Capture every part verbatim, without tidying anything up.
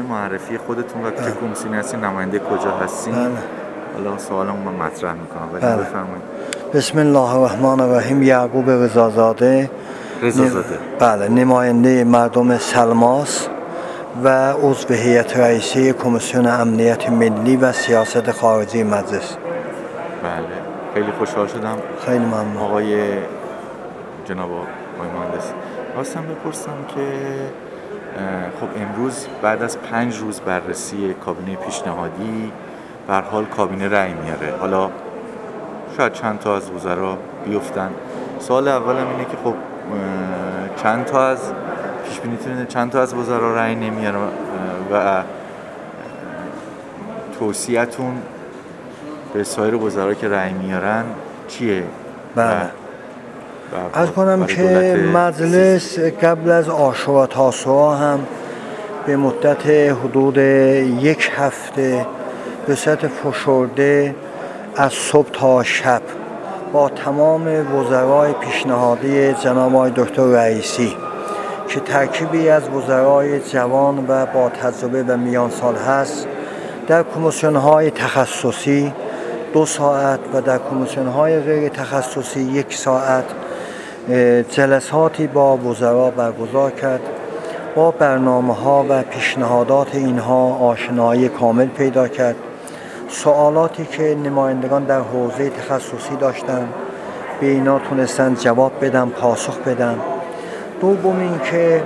معرفی خودتون و چه کمیسیونی هستین، نماینده کجا هستین؟ بله. حالا سوالم من مطرح میکنم ولی بله. بفرمایید. بسم الله الرحمن الرحیم. یعقوب رضازاده. رضازاده. بله، نماینده مردم سلماس و عضو هیئت رئیسه کمیسیون امنیت ملی و سیاست خارجی مجلس. بله، خیلی خوشحال شدم. خیلی ممنون. آقای جناب آقای مهندس، خواستم بپرسم که خب امروز بعد از پنج روز بررسی کابینه پیشنهادی به هر حال کابینه رأی میاره. حالا شاید چند تا از وزرا بیفتن. سوال اولم اینه که خب چند تا از پیش بینیتون چند تا از وزرا رأی نمیاره و توصیه‌تون به سایر وزرا که رأی میارن چیه؟ بله. عرض کنم که مجلس قبل از عاشورا تاسوعا هم به مدت حدود یک هفته به صورت فشرده از صبح تا شب با تمام وزرای پیشنهادی جناب آقای دکتر رئیسی که ترکیبی از وزرای جوان و با تجربه و میان سال هست، در کمیسیون‌های تخصصی دو ساعت و در کمیسیون‌های غیر تخصصی یک ساعت جلساتی با وزرا برگزار کرد. با برنامه‌ها و پیشنهادات اینها آشنایی کامل پیدا کرد. سوالاتی که نمایندگان در حوزه تخصصی داشتن به اینا تونستن جواب بدن، پاسخ بدن. دوم این که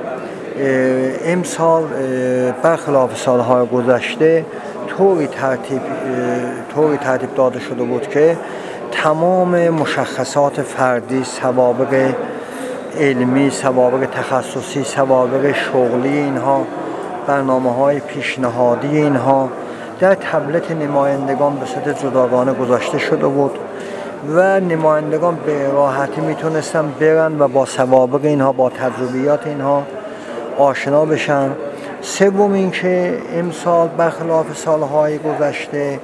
امسال برخلاف سالهای گذشته طوری ترتیب طوری ترتیب داده شده بود که تمام مشخصات فردی، سوابق علمی، سوابق تخصصی، سوابق شغلی اینها، برنامه‌های پیشنهادی اینها در تبلت نمایندگان به صورت جداگانه گذاشته شده بود و نمایندگان به راحتی میتونستن برن و با سوابق اینها، با تجربیات اینها آشنا بشن. سوم این که امسال برخلاف سالهای گذشته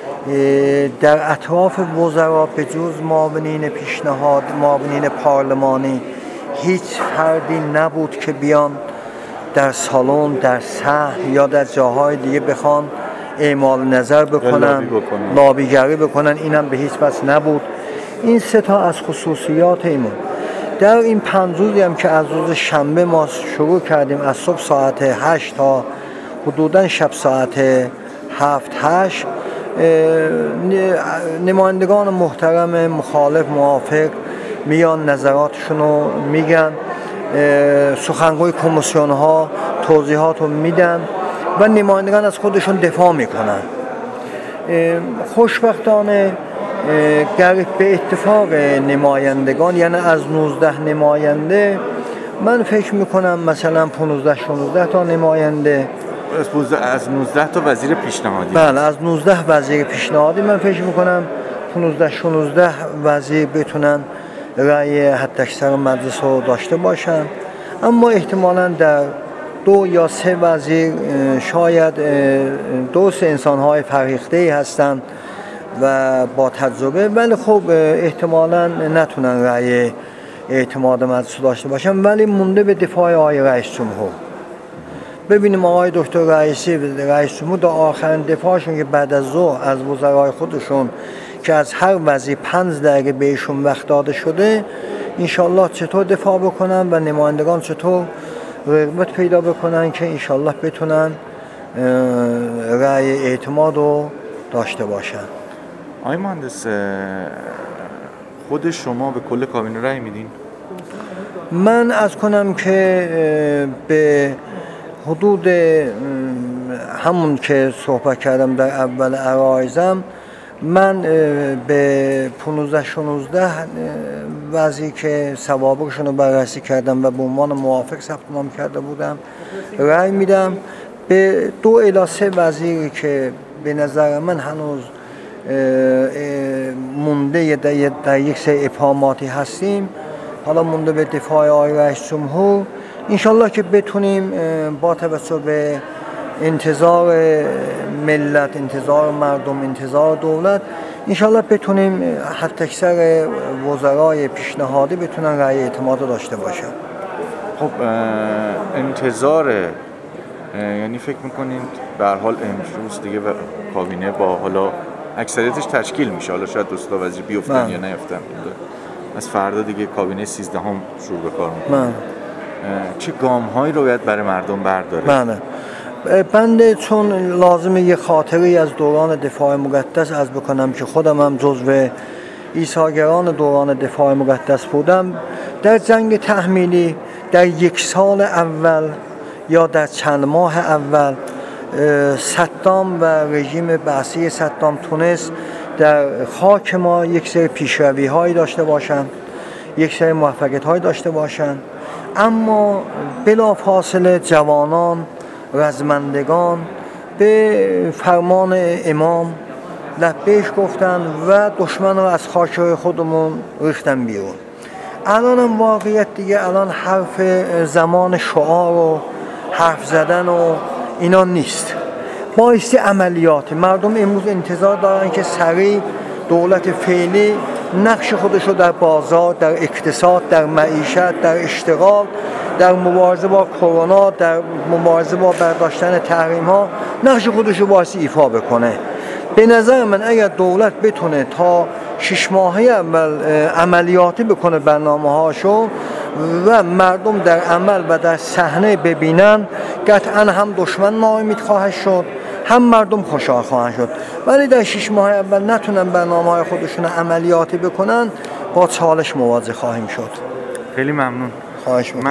در اطراف وزرا به جز معاونین پیشنهاد، معاونین پارلمانی، هیچ فردی نبود که بیان در سالن، در صحن یا در جاهای دیگه بخوان اعمال نظر بکنن، لابیگری بکنن. اینم به هیچ وجه نبود. این سه تا از خصوصیات ایمون. در این پنج روزی هم که از روز شنبه ما شروع کردیم از صبح ساعت هشت تا حدوداً شب ساعت هفت هشت، نمایندگان محترم مخالف موافق میان نظراتشون رو میگن، سخنگوی کمیسیون ها توضیحات رو میدن و نمایندگان از خودشون دفاع میکنن. خوشبختانه به اتفاق نمایندگان، یعنی از نوزده نماینده، من فکر میکنم مثلا پانزده شانزده تا نماینده از نوزده تا وزیر پیشنهادی. بله، از نوزده وزیر پیشنهادی من فکر میکنم پانزده شانزده وزیر بتونن رأی حداکثر مجلس رو داشته باشن، اما احتمالاً در دو یا سه وزیر شاید دو سه انسان‌های فرهیخته‌ای هستن و با تجربه، ولی خب احتمالاً نتونن رأی اعتماد مجلس داشته باشن. ولی مونده به دفاع آقای رئیس جمهور. ببینیم آقای دکتر رئیسی رئیس جمهور در آخرین دفاعشون که بعد از ظهر از وزرای خودشون که از هر وزیر پنج دقیقه بهشون وقت داده شده، انشالله چطور دفاع بکنن و نمایندگان چطور رغبت پیدا بکنن که انشالله بتونن رأی اعتماد رو داشته باشن. آقای مهندس، خود شما به کل کابینه رأی میدین؟ من از کنم که به حدود همون که صحبت کردم در اول عرایزم، من به پانزده شانزده وزیر که سوابقشون رو بررسی کردم و به عنوان موافق ثبت نام کرده بودم رأی میدم. به دو الی سه وزیری که به نظر من هنوز مونده در یک سری ابهاماتی هستیم، حالا مونده به دفاع آقای رئیس جمهور، انشالله که بتونیم با توجه به انتظار ملت، انتظار مردم، انتظار دولت، انشالله بتونیم حتی اکثر وزرای پیشنهادی بتونن رأی اعتماد داشته باشن. خب انتظار یعنی فکر میکنین به هر حال امروز دیگه کابینه با حالا اکثریتش تشکیل میشه، حالا شاید دوستا وزیر بیفتن یا نیفتن، از فردا دیگه کابینه سیزده هم شروع به کار میکنه. چه گام هایی رو باید برای مردم برداره؟ بله بنده چون لازمه یه خاطری از دوران دفاع مقدس از بکنم که خودم هم جزو ایثارگران دوران دفاع مقدس بودم. در جنگ تحمیلی در یک سال اول یا در چند ماه اول صدام و رژیم بعثی صدام تونست در خاک ما یک سری پیشروی هایی داشته باشند، یک سری موفقیت هایی داشته باشند، اما بلافاصله جوانان رزمندگان به فرمان امام لبیک گفتن و دشمن رو از خاک خودمون ریختن بیرون. الان هم واقعیت دیگه الان حرف زمان شعار و حرف زدن و اینا نیست، بایستی عملیات. مردم امروز انتظار دارن که سریع دولت فعلی نقش خودش رو در بازار، در اقتصاد، در معیشت، در اشتغال، در مبارزه با کرونا، در مبارزه با برداشتن تحریم ها نقش خودش رو بایستی ایفا بکنه. به نظر من اگر دولت بتونه تا شش ماهه اول عملیاتی بکنه برنامه هاشو و مردم در عمل و در صحنه ببینن، قطعا هم دشمن ناامید خواهد شد، هم مردم خوشحال خواهند شد. ولی در شش ماه اول نتونن برنامه های خودشون عملیاتی بکنن، با چالش مواجه خواهیم شد. خیلی ممنون. خواهش می‌کنم.